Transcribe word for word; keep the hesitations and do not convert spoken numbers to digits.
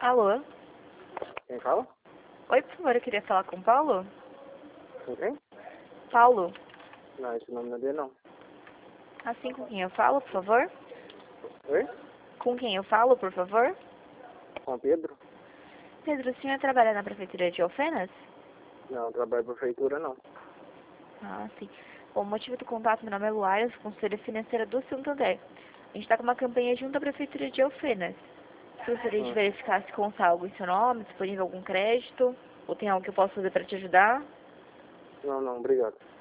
Alô? Quem fala? Oi, por favor, eu queria falar com o Paulo. Com quem? Paulo. Não, esse nome não é dele, não. Assim com quem eu falo, por favor? Oi? Com quem eu falo, por favor? Com Pedro? Pedro, o senhor trabalha na prefeitura de Alfenas? Não, trabalho em prefeitura, não. Ah, sim. Bom, o motivo do contato, meu nome é Luara, sou conselheira financeira do Santander. A gente está com uma campanha junto à prefeitura de Alfenas. Gostaria de Hum. verificar se consta algo em seu nome, disponível algum crédito, ou tem algo que eu possa fazer para te ajudar? Não, não, obrigado.